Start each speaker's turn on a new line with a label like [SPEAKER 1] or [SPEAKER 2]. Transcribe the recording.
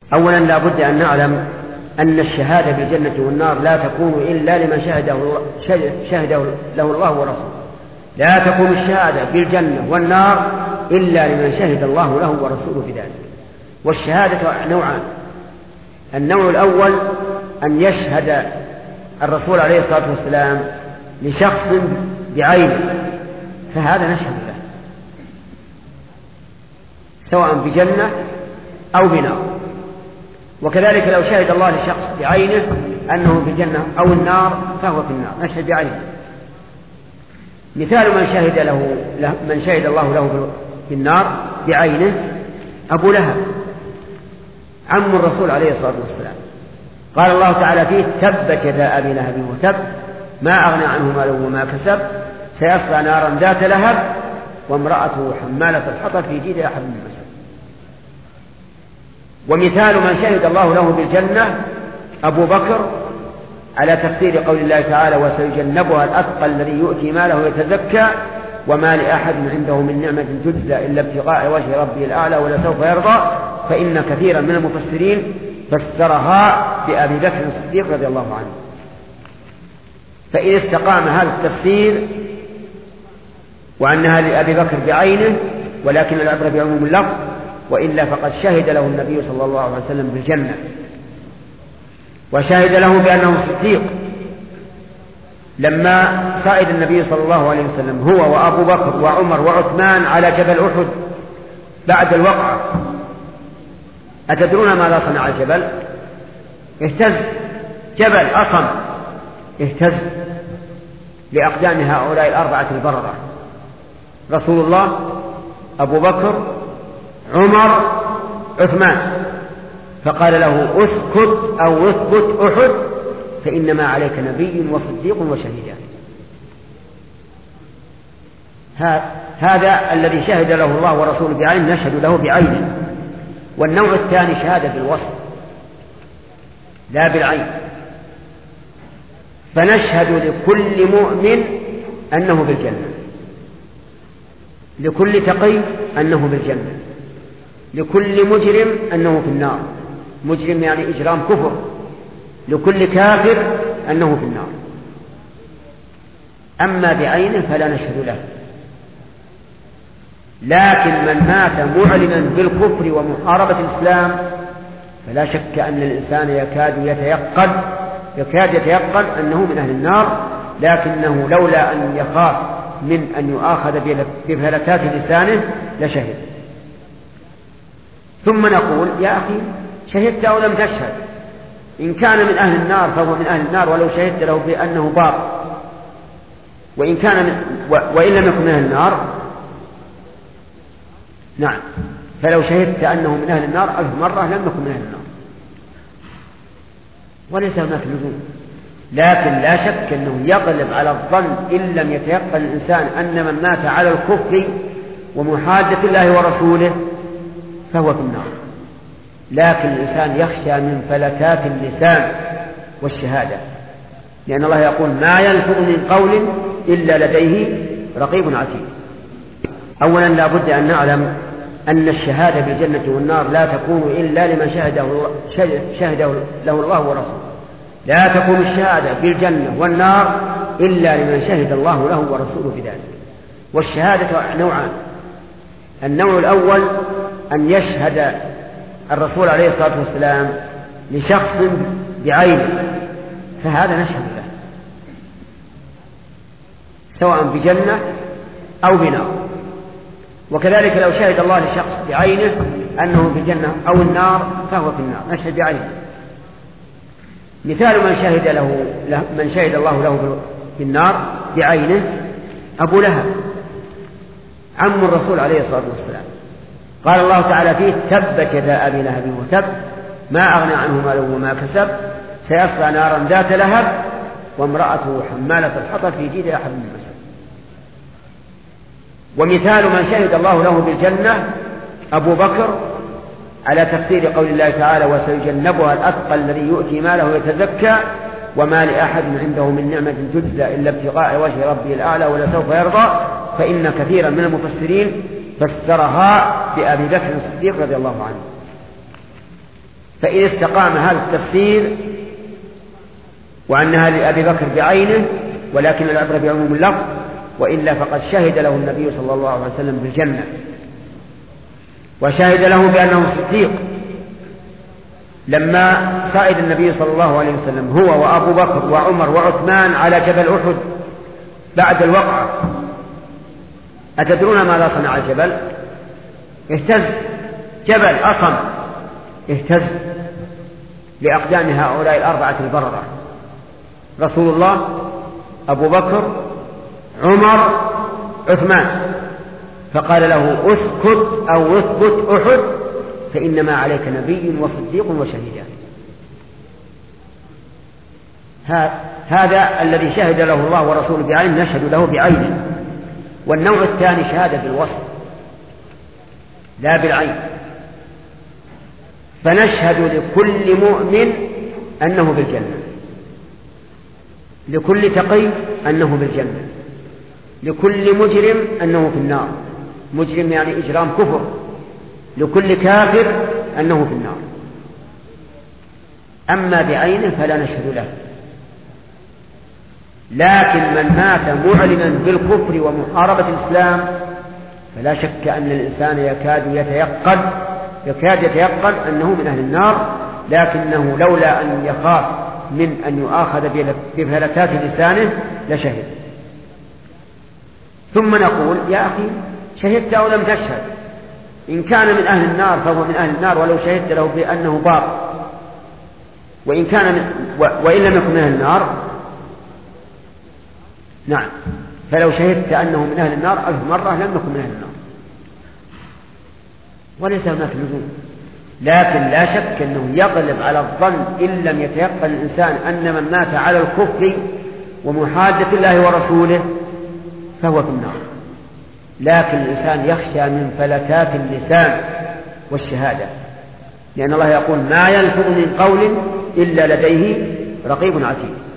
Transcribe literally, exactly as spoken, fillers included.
[SPEAKER 1] أولا لا بد أن نعلم أن الشهادة بالجنة والنار لا تكون إلا لمن شهده, شهده له الله ورسوله. لا تكون الشهادة بالجنة والنار إلا لمن شهد الله له ورسوله بذلك. والشهادة نوعان: النوع الأول أن يشهد الرسول عليه الصلاة والسلام لشخص بعينه، فهذا نشهد له سواء بجنة أو بنار. وكذلك لو شهد الله لشخص بعينه أنه في الجنة أو النار فهو في النار، نشهد بعينه. مثال من شهد له من شهد الله له في النار بعينه أبو لهب عم الرسول عليه الصلاة والسلام. قال الله تعالى فيه: تبت يدا أبي لهب وتب ما أغنى عنه ماله وما كسب سيصلى نارا ذات لهب وامرأته حمالة الحطب في جيدها حبل من مسد. ومثال من شهد الله له بالجنة أبو بكر على تفسير قول الله تعالى: وسيجنبها الأتقى الذي يؤتي ماله يتزكى وما لأحد عنده من نعمة تجزى إلا ابتغاء وجه ربه الأعلى ولسوف يرضى. فإن كثيرا من المفسرين فسرها بأبي بكر الصديق رضي الله عنه. فإن استقام هذا التفسير وأنها لأبي بكر بعينه ولكن العبرة بعموم اللفظ، وإلا فقد شهد له النبي صلى الله عليه وسلم بالجنة، وشهد له بأنه صديق لما صعد النبي صلى الله عليه وسلم هو وأبو بكر وعمر وعثمان على جبل أحد بعد الوقعة. أتدرون ماذا صنع الجبل؟ اهتز، جبل أصم اهتز لأقدام هؤلاء الأربعة البررة: رسول الله، أبو بكر، عمر، عثمان. فقال له: اسكت أو اثبت أحد فإنما عليك نبي وصديق وشهيدان. هذا الذي شهد له الله ورسوله بعينه نشهد له بعينه. والنوع الثاني شهادة بالوصف لا بالعين، فنشهد لكل مؤمن أنه بالجنة، لكل تقي أنه بالجنة، لكل مجرم أنه في النار، مجرم يعني إجرام كفر، لكل كافر أنه في النار. أما بعينه فلا نشهد له. لكن من مات معلنا بالكفر ومحاربة الإسلام فلا شك أن الإنسان يكاد يتيقن يكاد يتيقن أنه من أهل النار، لكنه لولا أن يخاف من أن يؤاخذ بفلتات لسانه لشهد. ثم نقول: يا أخي شهدت أو لم تشهد؟ إن كان من أهل النار فهو من أهل النار ولو شهدت له بأنه باق، وإن كان من وإن لم يكن من أهل النار نعم فلو شهدت أنه من أهل النار ألف مرة لم يكن من أهل النار، وليس هناك لزوم. لكن لا شك أنه يغلب على الظن إن لم يتيقن الإنسان أن من مات على الكفر ومحادة الله ورسوله فهو في النار. لكن الإنسان يخشى من فلتات اللسان والشهادة، لأن الله يقول: ما يلفظ من قول إلا لديه رقيب عتيد. أولا لا بد أن نعلم أن الشهادة بالجنة والنار لا تكون إلا لمن شهده, شهده له الله ورسوله. لا تكون الشهادة بالجنة والنار إلا لمن شهد الله له ورسوله بذلك. والشهادة نوعان: النوع الأول أن يشهد الرسول عليه الصلاة والسلام لشخص بعينه، فهذا نشهد له سواء بجنة أو بنار. وكذلك لو شهد الله لشخص بعينه أنه في الجنة أو النار فهو في النار، نشهد بعينه. مثال من شهد له من شهد الله له في النار بعينه أبو لهب عم الرسول عليه الصلاة والسلام. قال الله تعالى فيه: تبت يدا أبي لهب وتب ما أغنى عنه ماله وما كسب سيصلى نارا ذات لهب وامرأته حمالة الحطب في جيدها حبل من مسد. ومثال من شهد الله له بالجنة أبو بكر على تفسير قول الله تعالى: وسيجنبها الأتقى الذي يؤتي ماله يتزكى وما لأحد عنده من نعمة تجزى إلا ابتغاء وجه ربه الأعلى ولسوف يرضى. فإن كثيرا من المفسرين فسرها بأبي بكر الصديق رضي الله عنه. فإن استقام هذا التفسير وأنها لأبي بكر بعينه ولكن العبرة بعموم اللفظ، وإلا فقد شهد له النبي صلى الله عليه وسلم بالجنة، وشهد له بأنه صديق لما صعد النبي صلى الله عليه وسلم هو وأبو بكر وعمر وعثمان على جبل أحد بعد الوقعة. أتدرون ماذا صنع الجبل؟ اهتز، جبل أصم اهتز لأقدام هؤلاء الأربعة البررة، رسول الله، أبو بكر، عمر، عثمان، فقال له اسكت أو اثبت أحد فإنما عليك نبي وصديق وشهيدان. هذا الذي شهد له الله ورسوله بعين نشهد له بعينه. والنوع الثاني شهادة بالوصف لا بالعين، فنشهد لكل مؤمن أنه بالجنة، لكل تقي أنه بالجنة، لكل مجرم أنه في النار، مجرم يعني إجرام كفر، لكل كافر أنه في النار. أما بعينه فلا نشهد له. لكن من مات معلنا بالكفر ومحاربة الإسلام فلا شك أن الإنسان يكاد يتيقن يكاد يتيقن أنه من أهل النار، لكنه لولا أن يخاف من أن يؤاخذ بفلتات لسانه لشهد. ثم نقول يا أخي شهدت أو لم تشهد، إن كان من أهل النار فهو من أهل النار ولو شهدت له بأنه بار، وإن كان من وإن لم يكن من أهل النار نعم فلو شهدت أنه من أهل النار ألف مرة لم يكن من أهل النار، وليس هناك لزوم. لكن لا شك أنه يغلب على الظن إن لم يتيقن الإنسان أن من مات على الكفر ومحادة الله ورسوله فهو في النار. لكن الإنسان يخشى من فلتات اللسان والشهادة، لأن الله يقول ما يلفظ من قول إلا لديه رقيب عتيد.